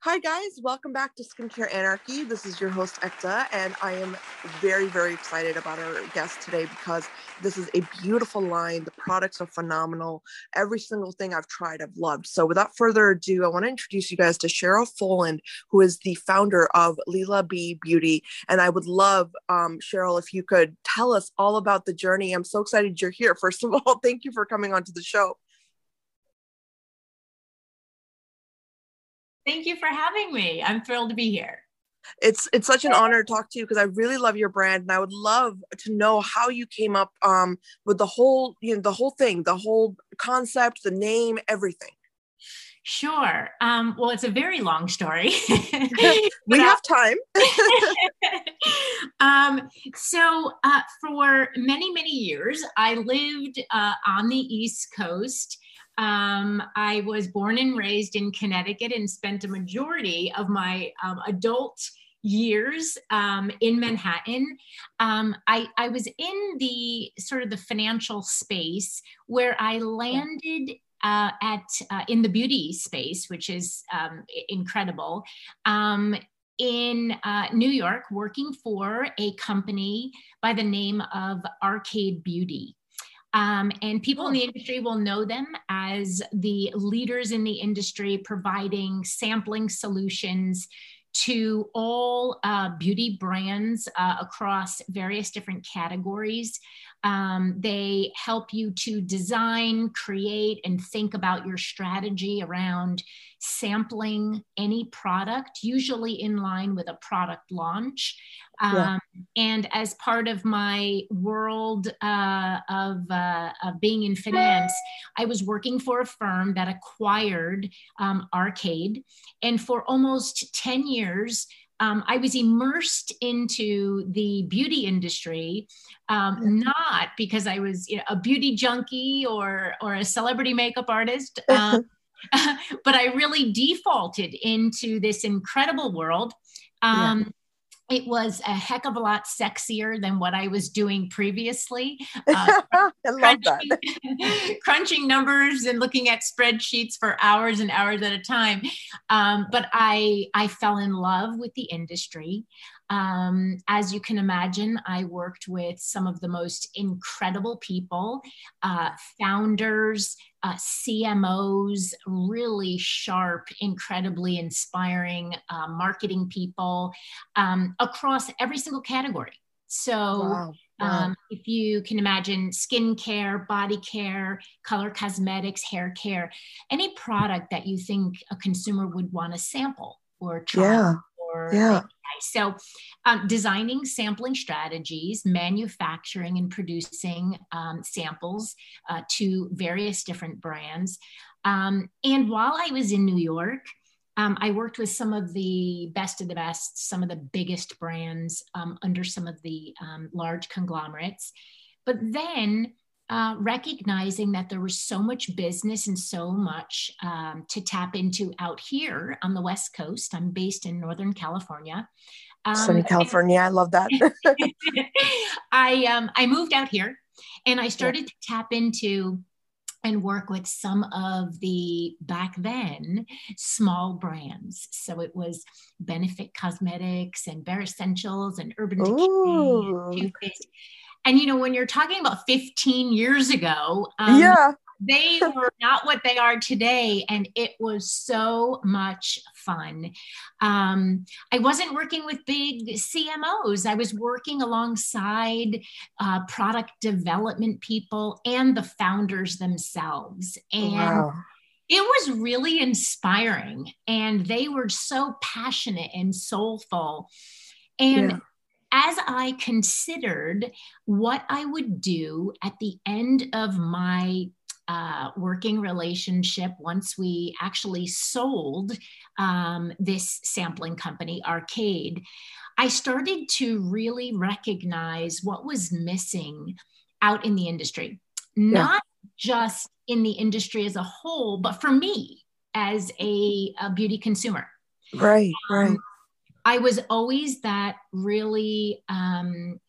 Hi guys, welcome back to Skincare Anarchy. This is your host Ekta, and I am very, very excited about our guest today because this is a beautiful line. The products are phenomenal. Every single thing I've tried, I've loved. So without further ado, I want to introduce you guys to Cheryl Foland, who is the founder of Leela B Beauty. And I would love, Cheryl, if you could tell us all about the journey. I'm so excited you're here. First of all, thank you for coming onto the show. Thank you for having me. I'm thrilled to be here. It's such an honor to talk to you because I really love your brand, and I would love to know how you came up with the whole thing, the whole concept, the name, everything. Sure. Well, it's a very long story. We have time. For many, many years, I lived on the East Coast. I was born and raised in Connecticut and spent a majority of my adult years in Manhattan. I was in the sort of the financial space where I landed in the beauty space, which is incredible. In New York, working for a company by the name of Arcade Beauty. And people in the industry will know them as the leaders in the industry, providing sampling solutions to all beauty brands across various different categories. They help you to design, create, and think about your strategy around sampling any product, usually in line with a product launch. And as part of my world of being in finance, I was working for a firm that acquired Arcade. And for almost 10 years, I was immersed into the beauty industry, not because I was a beauty junkie or a celebrity makeup artist, but I really defaulted into this incredible world. It was a heck of a lot sexier than what I was doing previously. I love that. Crunching numbers and looking at spreadsheets for hours and hours at a time. But I fell in love with the industry. As you can imagine, I worked with some of the most incredible people, founders, CMOs, really sharp, incredibly inspiring marketing people across every single category. So if you can imagine skincare, body care, color cosmetics, hair care, any product that you think a consumer would want to sample or try. So designing sampling strategies, manufacturing and producing samples to various different brands. And while I was in New York, I worked with some of the best of the best, some of the biggest brands under some of the large conglomerates. But then recognizing that there was so much business and so much to tap into out here on the West Coast. I'm based in Northern California. Sunny California, I love that. I moved out here and I started to tap into and work with some of the, back then, small brands. So it was Benefit Cosmetics and Bare Essentials and Urban Decay. And when you're talking about 15 years ago, they were not what they are today. And it was so much fun. I wasn't working with big CMOs. I was working alongside product development people and the founders themselves. And it was really inspiring. And they were so passionate and soulful. And as I considered what I would do at the end of my working relationship, once we actually sold this sampling company, Arcade, I started to really recognize what was missing out in the industry, not just in the industry as a whole, but for me as a beauty consumer. Right. I was always that really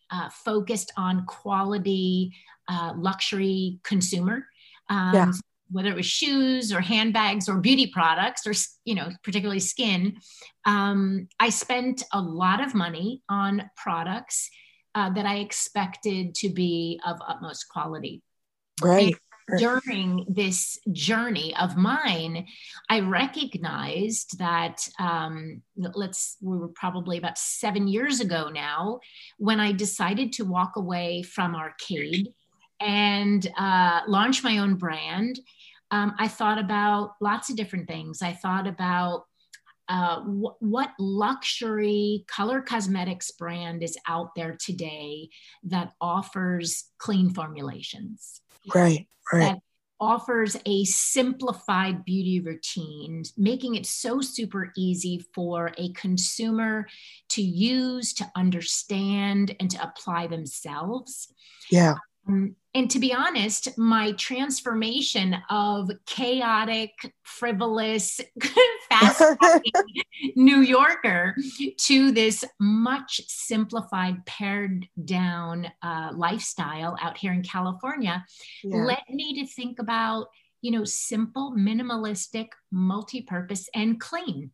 focused on quality luxury consumer. whether it was shoes or handbags or beauty products or, particularly skin, I spent a lot of money on products that I expected to be of utmost quality. Right. And during this journey of mine, I recognized that we were probably about 7 years ago now, when I decided to walk away from Arcade and launch my own brand. I thought about lots of different things. I thought about what luxury color cosmetics brand is out there today that offers clean formulations. Right. That offers a simplified beauty routine, making it so super easy for a consumer to use, to understand, and to apply themselves. Yeah. And to be honest, my transformation of chaotic, frivolous, fast-talking New Yorker to this much simplified, pared down lifestyle out here in California led me to think about, simple, minimalistic, multi-purpose, and clean.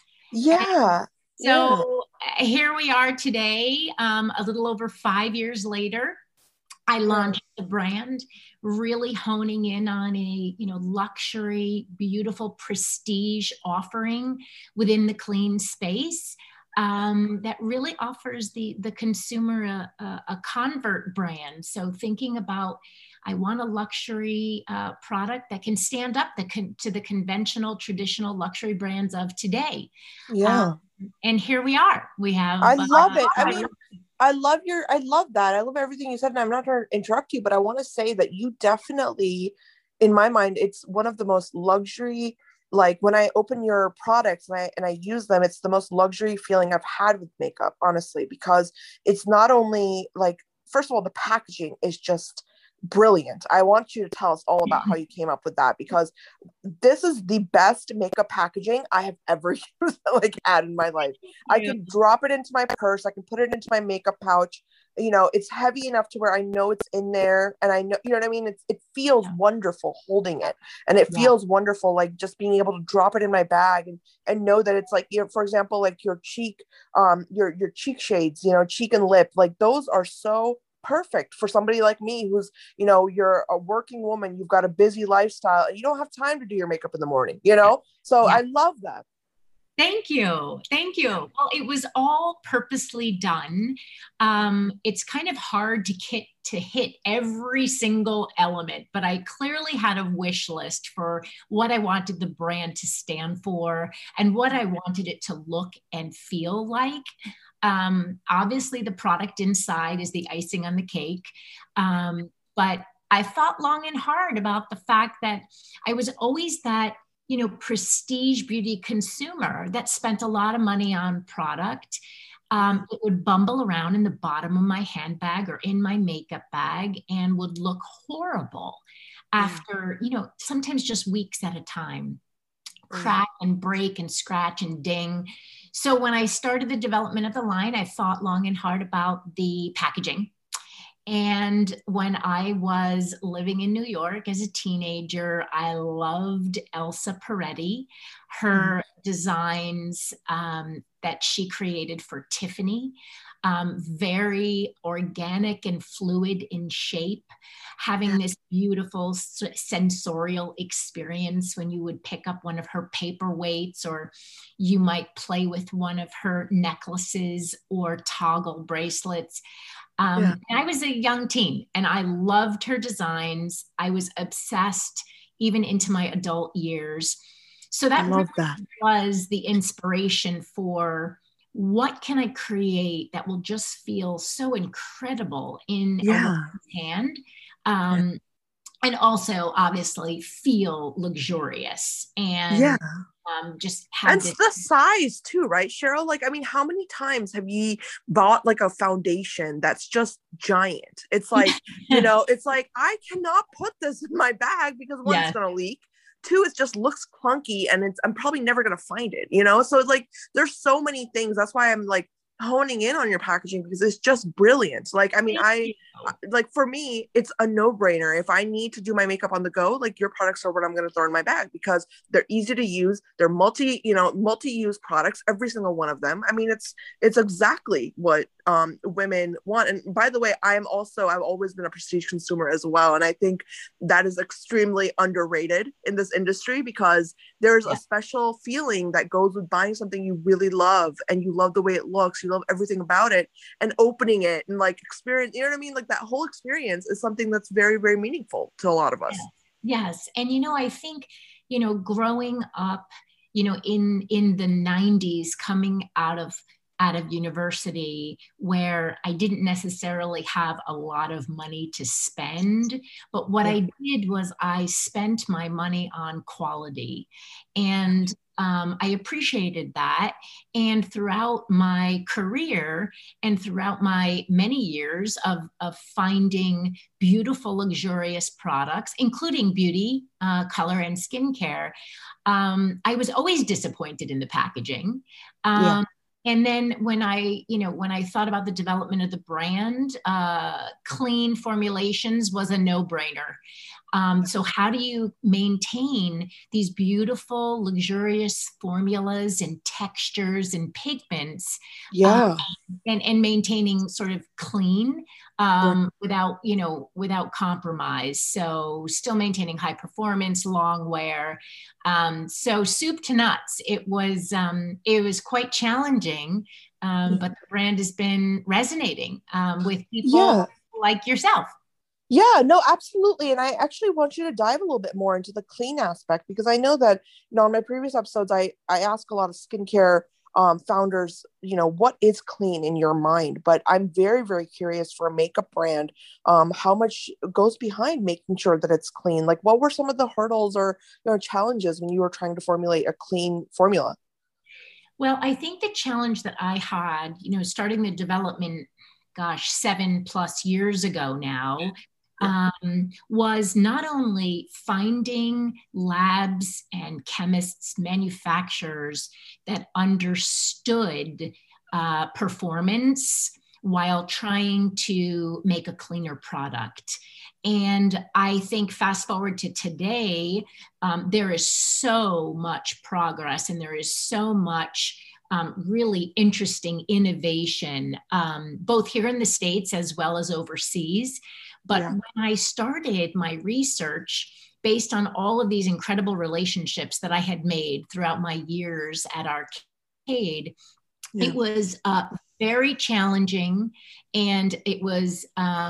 Yeah. And so here we are today, a little over 5 years later. I launched the brand, really honing in on a, luxury, beautiful, prestige offering within the clean space that really offers the consumer a convert brand. So thinking about, I want a luxury product that can stand up to the conventional, traditional luxury brands of today. Yeah. And here we are. We have. I love it. I mean, I love that. I love everything you said. And I'm not trying to interrupt you, but I want to say that you definitely, in my mind, it's one of the most luxury, like when I open your products and I use them, it's the most luxury feeling I've had with makeup, honestly, because it's not only like, first of all, the packaging is just brilliant. I want you to tell us all about how you came up with that, because this is the best makeup packaging I have ever used, had in my life. I can drop it into my purse. I can put it into my makeup pouch. It's heavy enough to where I know it's in there, and I know, you know what I mean? It feels wonderful holding it, and it feels wonderful, like just being able to drop it in my bag and know that it's like, for example, like your cheek, your cheek shades, cheek and lip, like those are so perfect for somebody like me who's, you're a working woman, you've got a busy lifestyle, and you don't have time to do your makeup in the morning, so I love that. Thank you. Well, it was all purposely done. It's kind of hard to hit every single element, but I clearly had a wish list for what I wanted the brand to stand for and what I wanted it to look and feel like. Obviously, the product inside is the icing on the cake. But I thought long and hard about the fact that I was always that, prestige beauty consumer that spent a lot of money on product. It would bumble around in the bottom of my handbag or in my makeup bag and would look horrible after, sometimes just weeks at a time. Crack and break and scratch and ding. So when I started the development of the line, I thought long and hard about the packaging. And when I was living in New York as a teenager, I loved Elsa Peretti, her designs that she created for Tiffany, very organic and fluid in shape, having this beautiful sensorial experience when you would pick up one of her paperweights, or you might play with one of her necklaces or toggle bracelets. And I was a young teen and I loved her designs. I was obsessed even into my adult years. So that was the inspiration for what can I create that will just feel so incredible in a woman's hand. And also obviously feel luxurious and just have and the size too, right, Cheryl? Like, I mean, how many times have you bought like a foundation that's just giant? It's like, it's like, I cannot put this in my bag because one, it's going to leak. Two, it just looks clunky and I'm probably never going to find it, so like, there's so many things. That's why I'm like, honing in on your packaging because it's just brilliant. Like, I mean, like for me, it's a no-brainer. If I need to do my makeup on the go, like your products are what I'm going to throw in my bag because they're easy to use. They're multi-use products, every single one of them. I mean, it's exactly what women want. And by the way, I've always been a prestige consumer as well. And I think that is extremely underrated in this industry because there's a special feeling that goes with buying something you really love and you love the way it looks, you love everything about it, and opening it and like experience, you know what I mean? Like that whole experience is something that's very, very meaningful to a lot of us. Yes. And, I think, growing up, in the 90s, coming out of university where I didn't necessarily have a lot of money to spend. But what I did was I spent my money on quality. And I appreciated that. And throughout my career and throughout my many years of finding beautiful, luxurious products, including beauty, color, and skincare, I was always disappointed in the packaging. And then when I thought about the development of the brand, clean formulations was a no-brainer. So how do you maintain these beautiful, luxurious formulas and textures and pigments? And maintaining sort of clean without compromise. So still maintaining high performance, long wear. So soup to nuts. It was quite challenging, but the brand has been resonating with people like yourself. Yeah, no, absolutely. And I actually want you to dive a little bit more into the clean aspect because I know that, on my previous episodes, I ask a lot of skincare founders, what is clean in your mind? But I'm very, very curious for a makeup brand, how much goes behind making sure that it's clean? Like, what were some of the hurdles or challenges when you were trying to formulate a clean formula? Well, I think the challenge that I had, starting the development, 7+ years ago now, was not only finding labs and chemists, manufacturers that understood performance while trying to make a cleaner product. And I think fast forward to today, there is so much progress and there is so much really interesting innovation, both here in the States as well as overseas. But when I started my research, based on all of these incredible relationships that I had made throughout my years at Arcade, it was very challenging, and it was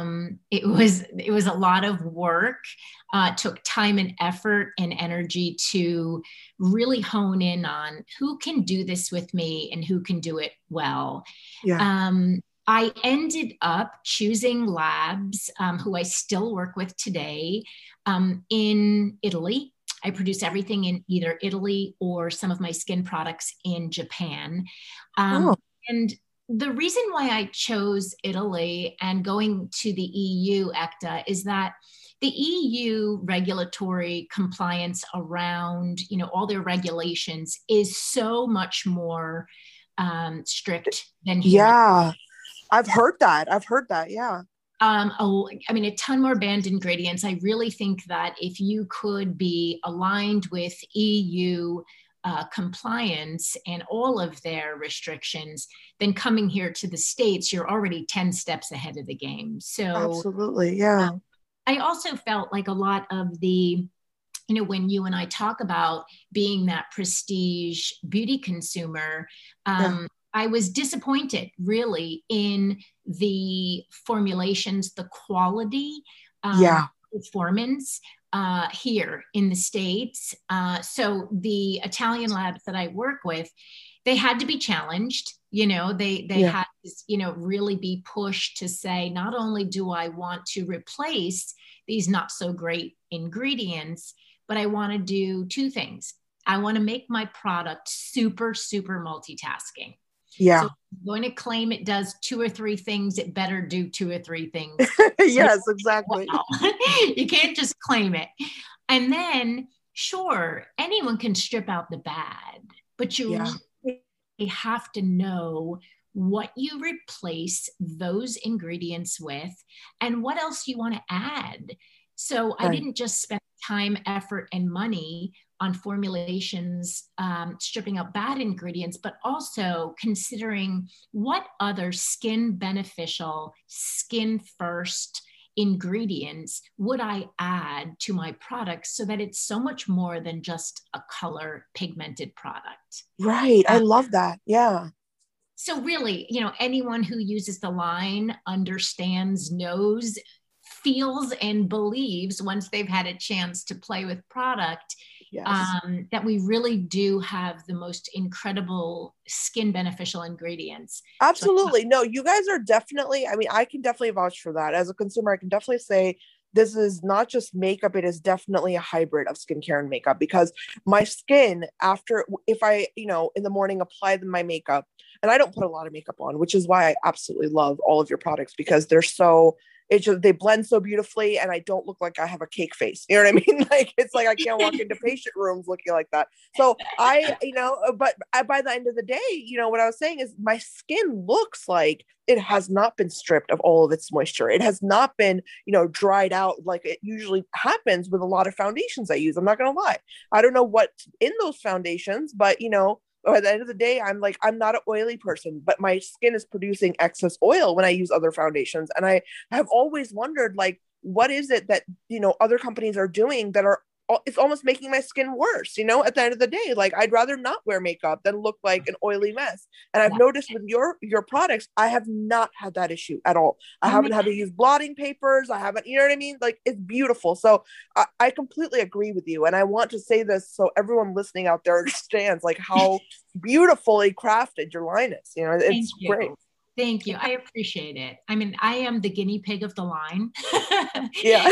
a lot of work. Took time and effort and energy to really hone in on who can do this with me and who can do it well. I ended up choosing labs who I still work with today in Italy. I produce everything in either Italy or some of my skin products in Japan. And the reason why I chose Italy and going to the EU, ECTA, is that the EU regulatory compliance around, all their regulations is so much more strict than here. Yeah, I've heard that. Yeah. A ton more banned ingredients. I really think that if you could be aligned with EU compliance and all of their restrictions, then coming here to the States, you're already 10 steps ahead of the game. So absolutely, yeah. I also felt like a lot of the, when you and I talk about being that prestige beauty consumer, I was disappointed really in the formulations, the quality, performance here in the States. So the Italian labs that I work with, they had to be challenged. They had to, really be pushed to say, not only do I want to replace these not so great ingredients, but I want to do two things. I want to make my product super, super multitasking. Yeah. So if I'm going to claim it does 2 or 3 things, it better do 2 or 3 things. Yes, exactly. Wow. You can't just claim it. And then, sure, anyone can strip out the bad, but you have to know what you replace those ingredients with, and what else you want to add. So I didn't just spend time, effort, and money on formulations, stripping out bad ingredients, but also considering what other skin beneficial, skin first ingredients would I add to my products so that it's so much more than just a color pigmented product. Right. I love that. Yeah. So really, anyone who uses the line understands, knows, feels, and believes once they've had a chance to play with product, yes. That we really do have the most incredible skin beneficial ingredients. Absolutely. No, you guys are definitely, I mean, I can definitely vouch for that. As a consumer, I can definitely say this is not just makeup, it is definitely a hybrid of skincare and makeup, because my skin, after, if I, in the morning apply my makeup, and I don't put a lot of makeup on, which is why I absolutely love all of your products, because they're so, they blend so beautifully, and I don't look like I have a cake face. You know what I mean? Like, it's like I can't walk into patient rooms looking like that. So but by the end of the day, what I was saying is my skin looks like it has not been stripped of all of its moisture. It has not been, dried out like it usually happens with a lot of foundations I use. I'm not going to lie. I don't know what's in those foundations, but at the end of the day, I'm not an oily person, but my skin is producing excess oil when I use other foundations. And I have always wondered, like, what is it that, other companies are doing that are, it's almost making my skin worse, at the end of the day. Like, I'd rather not wear makeup than look like an oily mess. And I've noticed with your products, I have not had that issue at all. I haven't had to use blotting papers. I haven't, you know what I mean? Like, it's beautiful. So I completely agree with you. And I want to say this so everyone listening out there understands like how beautifully crafted your line is. It's great. Thank you. I appreciate it. I mean, I am the guinea pig of the line. Yeah.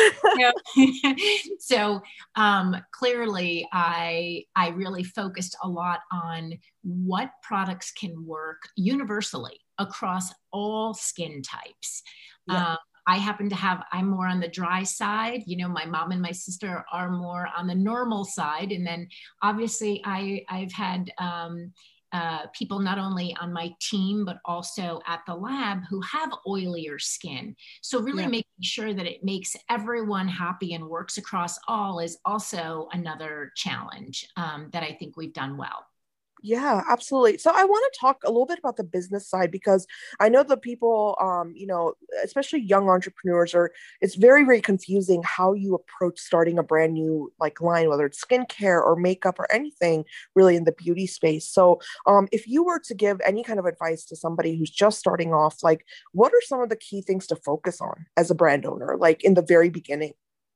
So clearly, I really focused a lot on what products can work universally across all skin types. Yeah. I happen to I'm more on the dry side. My mom and my sister are more on the normal side. And then obviously I've had people not only on my team, but also at the lab who have oilier skin. So really making sure that it makes everyone happy and works across all is also another challenge that I think we've done well. Yeah, absolutely. So I want to talk a little bit about the business side, because I know the people, especially young entrepreneurs, it's very, very confusing how you approach starting a brand new line, whether it's skincare or makeup or anything really in the beauty space. So if you were to give any kind of advice to somebody who's just starting off, what are some of the key things to focus on as a brand owner, in the very beginning?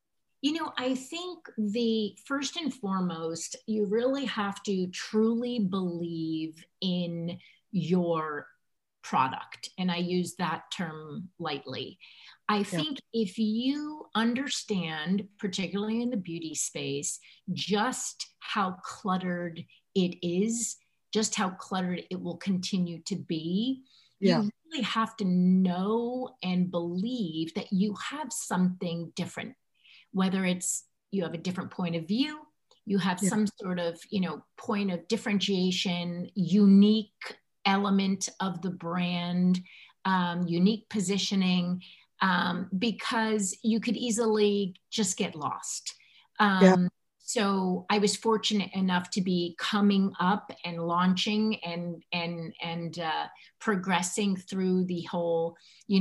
I think the first and foremost, you really have to truly believe in your product. And I use that term lightly. I think if you understand, particularly in the beauty space, just how cluttered it is, just how cluttered it will continue to be, you really have to know and believe that you have something different. Whether it's you have a different point of view, you have some sort of, point of differentiation, unique element of the brand, unique positioning, because you could easily just get lost. So I was fortunate enough to be coming up and launching and progressing through the whole,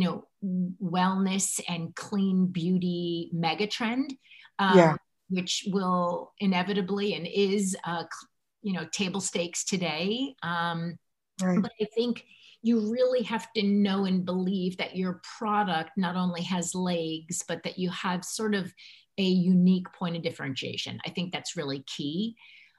wellness and clean beauty megatrend, which will inevitably and is, table stakes today. But I think you really have to know and believe that your product not only has legs, but that you have sort of a unique point of differentiation. I think that's really key.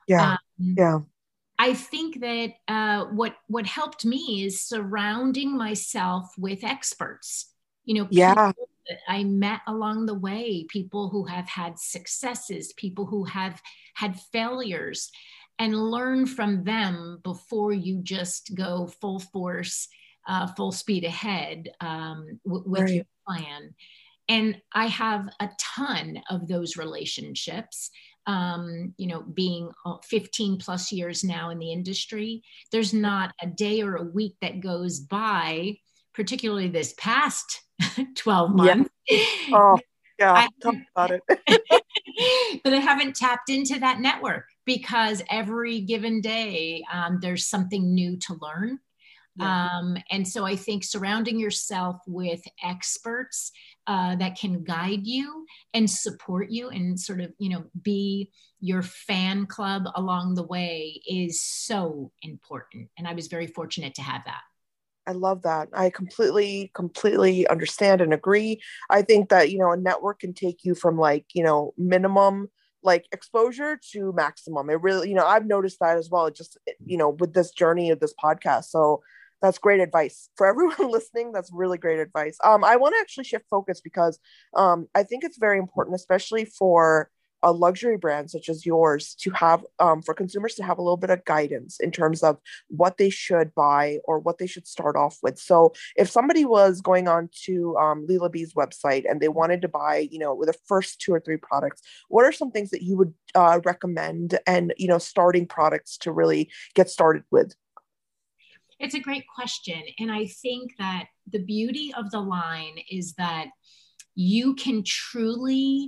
I think that what helped me is surrounding myself with experts. People that I met along the way, people who have had successes, people who have had failures, and learn from them before you just go full force, full speed ahead with your plan. And I have a ton of those relationships. being 15 plus years now in the industry, there's not a day or a week that goes by, particularly this past 12 months. Oh, yeah. Talk about it. But I haven't tapped into that network, because every given day there's something new to learn. And so I think surrounding yourself with experts that can guide you and support you and sort of, be your fan club along the way is so important. And I was very fortunate to have that. I love that. I completely understand and agree. I think that, a network can take you from minimum exposure to maximum. It really, I've noticed that as well, just, with this journey of this podcast. So that's great advice for everyone listening. That's really great advice. I want to actually shift focus because I think it's very important, especially for a luxury brand such as yours, to have for consumers to have a little bit of guidance in terms of what they should buy or what they should start off with. So if somebody was going on to Lila Bee's website and they wanted to buy, with the first 2 or 3 products, what are some things that you would recommend and, starting products to really get started with? It's a great question. And I think that the beauty of the line is that you can truly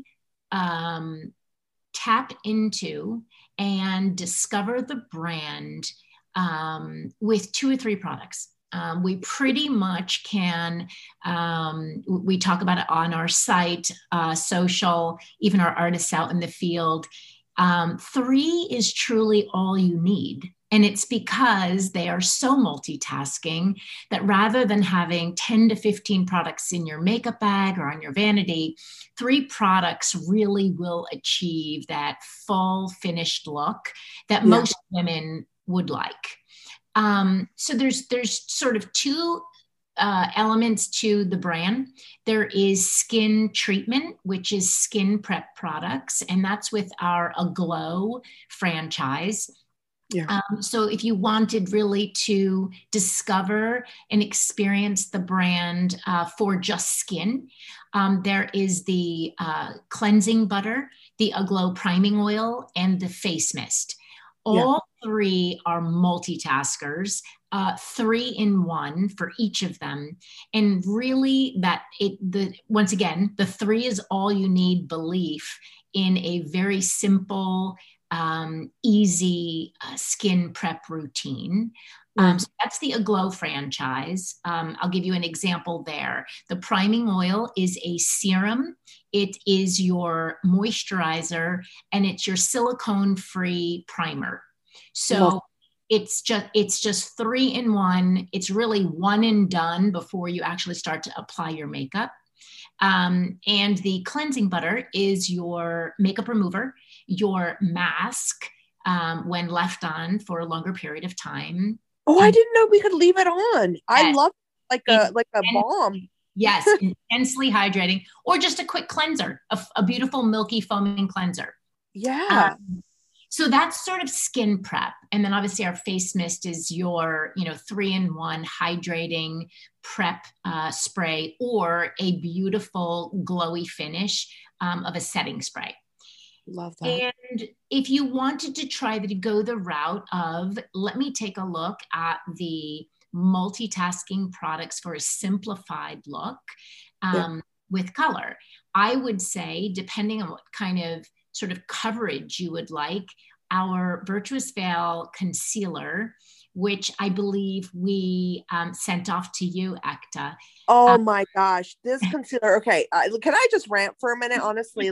tap into and discover the brand with 2 or 3 products. We pretty much can, we talk about it on our site, social, even our artists out in the field. 3 is truly all you need. And it's because they are so multitasking that rather than having 10 to 15 products in your makeup bag or on your vanity, 3 products really will achieve that full finished look that most women would like. So there's sort of 2 elements to the brand. There is skin treatment, which is skin prep products, and that's with our Aglow franchise. So if you wanted really to discover and experience the brand for just skin, there is the cleansing butter, the Aglow priming oil, and the face mist. All 3 are multitaskers, 3 in 1 for each of them. And really once again, the 3 is all you need belief in a very simple, easy skin prep routine. So that's the Aglow franchise. I'll give you an example there. The priming oil is a serum. It is your moisturizer, and it's your silicone-free primer. So it's just 3 in 1. It's really one and done before you actually start to apply your makeup. And the cleansing butter is your makeup remover, your mask when left on for a longer period of time. Oh, I didn't know we could leave it on. I love like a balm. Yes, intensely hydrating, or just a quick cleanser, a beautiful milky foaming cleanser. So that's sort of skin prep. And then obviously our face mist is your, 3 in 1 hydrating prep spray, or a beautiful glowy finish of a setting spray. Love that. And if you wanted to try to go the route of, let me take a look at the multitasking products for a simplified look with color, I would say, depending on what kind of sort of coverage you would like, our Virtuous Veil Concealer, which I believe we sent off to you, Ekta. Oh my gosh, this concealer. Okay, can I just rant for a minute? Honestly,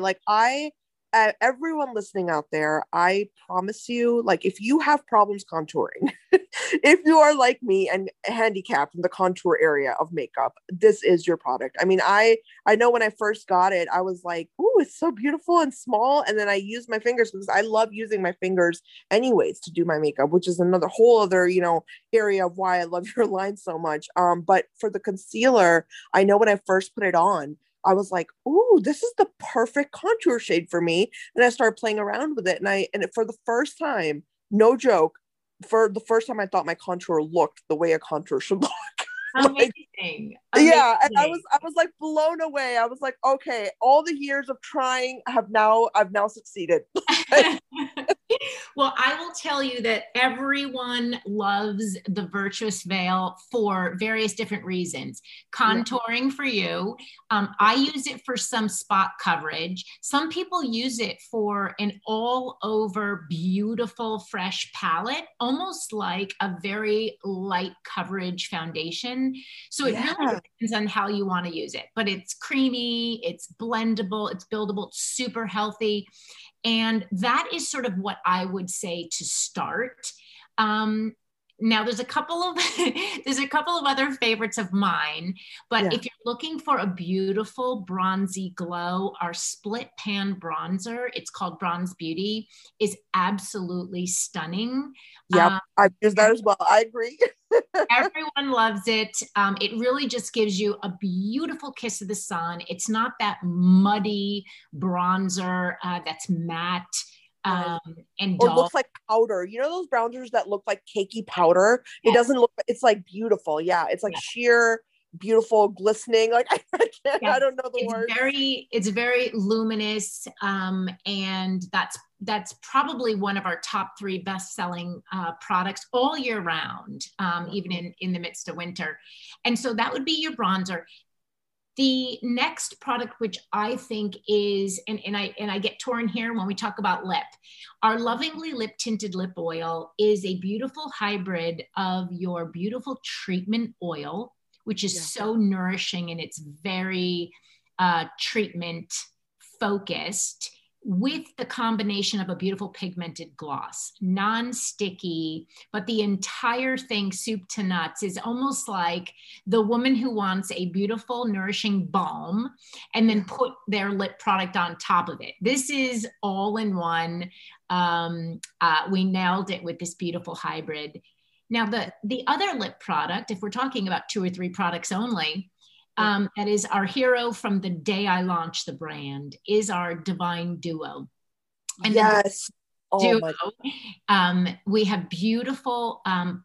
everyone listening out there, I promise you, if you have problems contouring, if you are like me and handicapped in the contour area of makeup, this is your product. I mean, I know when I first got it, I was like, ooh, it's so beautiful and small. And then I used my fingers because I love using my fingers anyways to do my makeup, which is another whole other, area of why I love your line so much. But for the concealer, I know when I first put it on, I was like, ooh, this is the perfect contour shade for me. And I started playing around with it. And for the first time, no joke, for the first time, I thought my contour looked the way a contour should look. Like, Amazing. yeah, and I Amazing. was like blown away. I was like, okay, all the years of trying I've now succeeded. Well, I will tell you that everyone loves the Virtuous Veil for various different reasons. Yeah. Contouring for you. I use it for some spot coverage. Some people use it for an all over beautiful, fresh palette, almost like a very light coverage foundation. So it really Yeah. depends on how you want to use it. But it's creamy, it's blendable, it's buildable, it's super healthy. And that is sort of what I would say to start. Um, Now there's a couple of there's a couple of other favorites of mine, but Yeah. if you're looking for a beautiful bronzy glow, our split pan bronzer, it's called Bronze Beauty, is absolutely stunning. Yep. Um, I've used that as well. I agree. Everyone loves it. It really just gives you a beautiful kiss of the sun. It's not that muddy bronzer that's matte Right. um, and Or dull. looks like powder. You know those bronzers that look like cakey powder? It doesn't look, it's like beautiful. Yeah. It's like Yeah. sheer, beautiful, glistening. Like I can't, Yeah, I don't know the words. it's very luminous, and that's probably one of our top three best-selling products all year round, even in the midst of winter. And so that would be your bronzer. The next product, which I think is, and I get torn here when we talk about lip, our Lovingly Lip Tinted Lip Oil is a beautiful hybrid of your beautiful treatment oil, which is Yeah. so nourishing and it's very treatment focused, with the combination of a beautiful pigmented gloss, non-sticky, but the entire thing, soup to nuts, is almost like the woman who wants a beautiful, nourishing balm and then put their lip product on top of it. This is all in one. We nailed it with this beautiful hybrid. Now, the other lip product, if we're talking about 2 or 3 products only, that is our hero from the day I launched the brand, is our Divine Duo. And yes. the My. We have beautiful,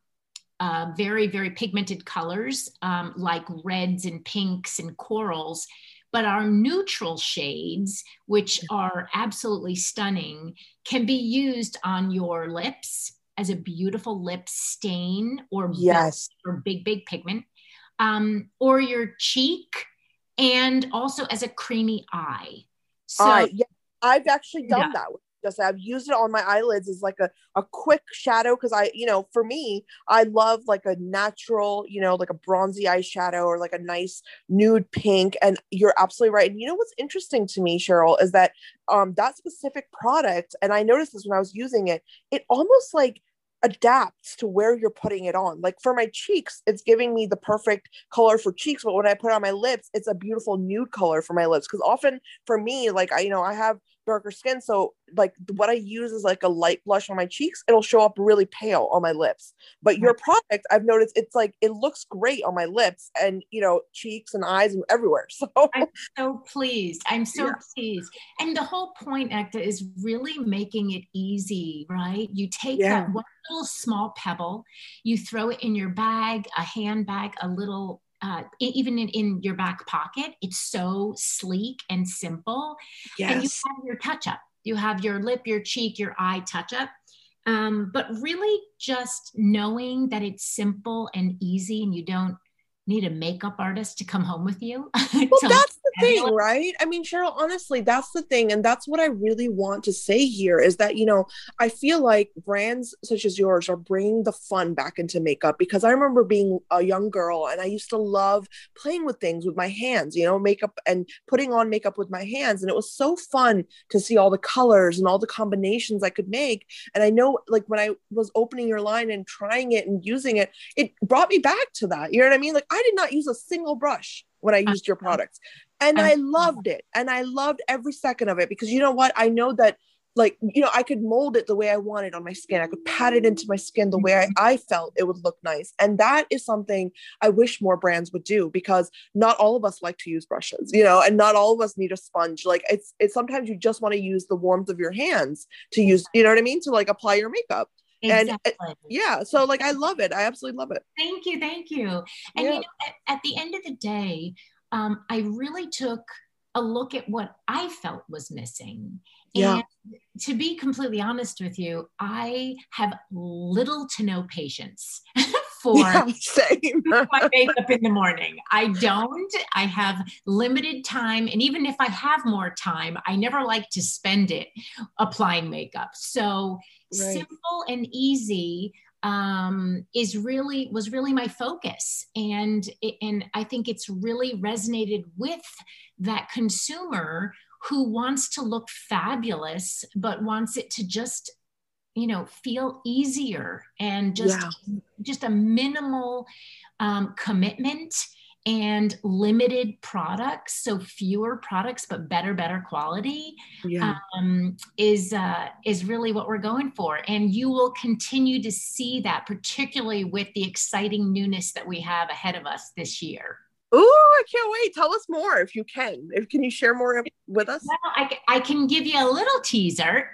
very, very pigmented colors, like reds and pinks and corals. But our neutral shades, which are absolutely stunning, can be used on your lips as a beautiful lip stain or Yes. or big, big pigment, or your cheek, and also as a creamy eye. So, Yeah, I've actually done that. Just I've used it on my eyelids as like a quick shadow because for me, I love like a natural, like a bronzy eyeshadow or like a nice nude pink. And you're absolutely right. And you know what's interesting to me, Cheryl, is that that specific product, and I noticed this when I was using it, it almost like adapts to where you're putting it on. Like for my cheeks, it's giving me the perfect color for cheeks, but when I put it on my lips, it's a beautiful nude color for my lips. Because often for me, like I have darker skin, so like what I use is like a light blush on my cheeks. It'll show up really pale on my lips. But your product, I've noticed, it's like it looks great on my lips and cheeks and eyes and everywhere. So I'm so pleased. I'm so pleased. And the whole point, Ekta, is really making it easy, right? You take that one little small pebble, you throw it in your bag, a handbag, a little, even in your back pocket. It's so sleek and simple. yes. And you have your touch up. You have your lip, your cheek, your eye touch up. But really just knowing that it's simple and easy and you don't need a makeup artist to come home with you. Well, that's the thing, right? I mean, Cheryl, honestly, that's the thing. And that's what I really want to say here is that, I feel like brands such as yours are bringing the fun back into makeup because I remember being a young girl and I used to love playing with things with my hands, makeup and putting on makeup with my hands. And it was so fun to see all the colors and all the combinations I could make. And I know, like, when I was opening your line and trying it and using it, it brought me back to that. You know what I mean? Like, I did not use a single brush when I used your products. And I loved it. And I loved every second of it because you know what? I know that I could mold it the way I wanted on my skin. I could pat it into my skin the way I felt it would look nice. And that is something I wish more brands would do because not all of us like to use brushes, and not all of us need a sponge. Like it's sometimes you just want to use the warmth of your hands to use, you know what I mean? To like apply your makeup. And Exactly. yeah, so like I love it. I absolutely love it. Thank you. Thank you. And, Yeah. at the end of the day, I really took a look at what I felt was missing. Yeah. And to be completely honest with you, I have little to no patience for Yeah, same. my makeup in the morning. I don't. I have limited time. And even if I have more time, I never like to spend it applying makeup. So Right. simple and easy was really my focus. And I think it's really resonated with that consumer who wants to look fabulous, but wants it to just feel easier and Yeah. just a minimal commitment and limited products, so fewer products but better quality, Yeah. is really what we're going for. And you will continue to see that, particularly with the exciting newness that we have ahead of us this year. Ooh, I can't wait. Tell us more if you can. If can you share more with us? Well, I can give you a little teaser.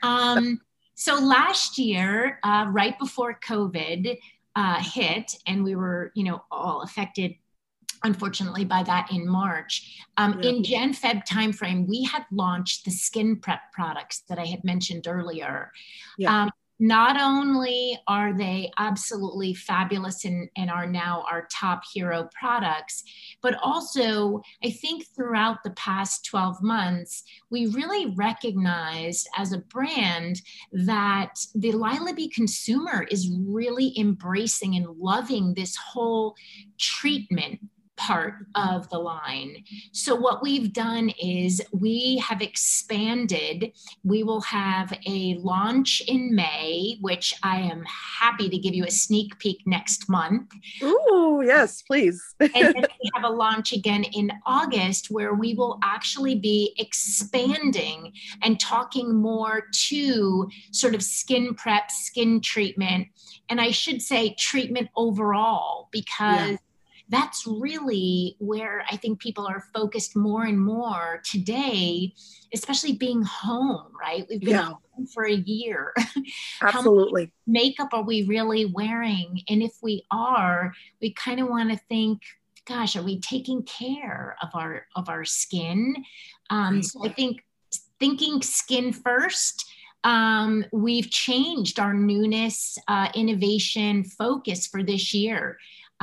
So last year, right before COVID hit, and we were, all affected, unfortunately, by that in March. Yeah. In Jan-Feb timeframe, we had launched the skin prep products that I had mentioned earlier. Yeah. Not only are they absolutely fabulous and are now our top hero products, but also I think throughout the past 12 months, we really recognized as a brand that the Lila Bee consumer is really embracing and loving this whole treatment part of the line. So what we've done is we have expanded. We will have a launch in May, which I am happy to give you a sneak peek next month. Ooh, yes, please. And then we have a launch again in August where we will actually be expanding and talking more to sort of skin prep, skin treatment, and I should say treatment overall, because Yeah. that's really where I think people are focused more and more today, especially being home, right? We've been Yeah, home for a year. How much absolutely. makeup are we really wearing? And if we are, we kind of want to think, gosh, are we taking care of our skin? Right. So I think thinking skin first, we've changed our newness, innovation focus for this year.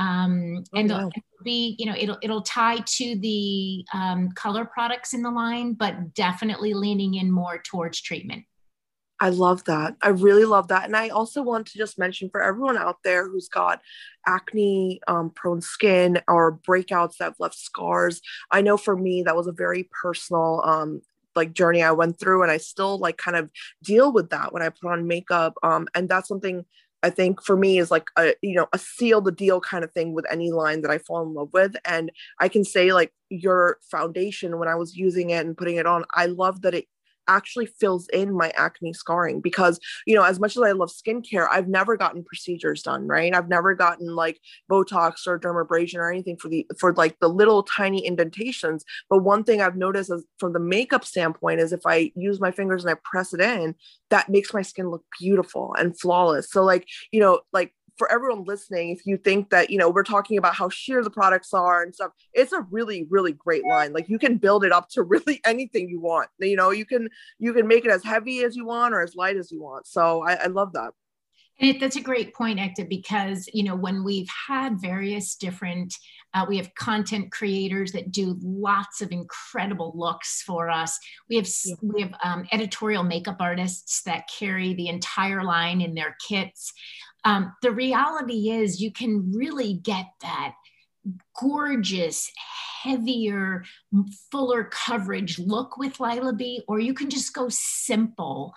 Oh, And wow. be, it'll tie to the color products in the line, but definitely leaning in more towards treatment. I love that. I really love that. And I also want to just mention for everyone out there who's got acne prone skin or breakouts that have left scars. I know for me, that was a very personal like journey I went through, and I still like kind of deal with that when I put on makeup. And that's something I think for me is like a seal the deal kind of thing with any line that I fall in love with. And I can say like your foundation, when I was using it and putting it on, I love that it actually fills in my acne scarring, because as much as I love skincare, I've never gotten procedures done, right? I've never gotten like Botox or dermabrasion or anything for like the little tiny indentations. But one thing I've noticed is, from the makeup standpoint, is if I use my fingers and I press it in, that makes my skin look beautiful and flawless. So like like for everyone listening, if you think that, we're talking about how sheer the products are and stuff, it's a really, really great line. Like you can build it up to really anything you want. You can make it as heavy as you want or as light as you want. So I love that. And that's a great point, Ekta, because when we've had various different, we have content creators that do lots of incredible looks for us. We have Yeah. editorial makeup artists that carry the entire line in their kits. The reality is, you can really get that gorgeous, heavier, fuller coverage look with Lila Bee, or you can just go simple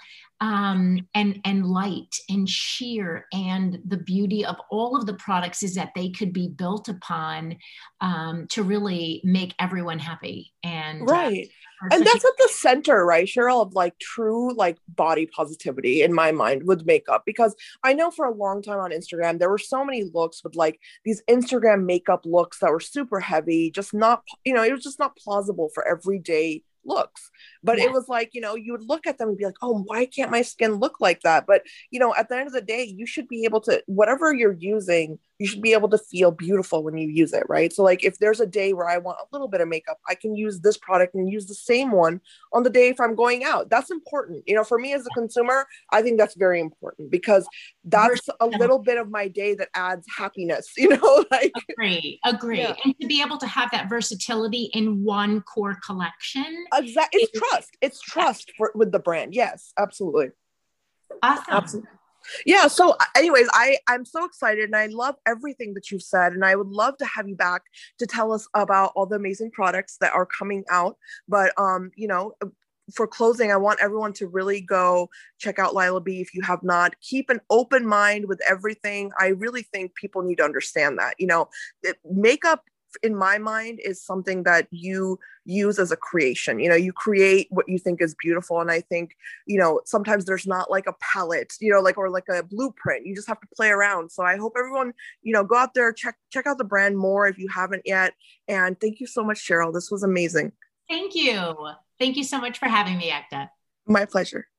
and light and sheer. And the beauty of all of the products is that they could be built upon to really make everyone happy. And Right. And that's at the center, right, Cheryl, of like true like body positivity in my mind with makeup. Because I know for a long time on Instagram, there were so many looks with like these Instagram makeup looks that were super heavy, just not, it was just not plausible for everyday looks. But Yeah. it was like, you know, you would look at them and be like, oh, why can't my skin look like that? But, you know, at the end of the day, you should be able to, whatever you're using, you should be able to feel beautiful when you use it, right? So like if there's a day where I want a little bit of makeup, I can use this product and use the same one on the day if I'm going out. That's important. You know, for me as a consumer, I think that's very important because that's a little bit of my day that adds happiness, you know, like agree. yeah. And to be able to have that versatility in one core collection. Exactly. It's trust with the brand. Yes, absolutely. Awesome. Absolutely. Yeah. So anyways, I'm so excited and I love everything that you've said. And I would love to have you back to tell us about all the amazing products that are coming out. But, you know, for closing, I want everyone to really go check out Lila B if you have not. Keep an open mind with everything. I really think people need to understand that, you know, makeup in my mind is something that you use as a creation. You know, you create what you think is beautiful. And I think, you know, sometimes there's not like a palette, you know, like, or like a blueprint. You just have to play around. So I hope everyone, you know, go out there, check out the brand more if you haven't yet. And thank you so much, Cheryl. This was amazing. Thank you. Thank you so much for having me, Ekta. My pleasure.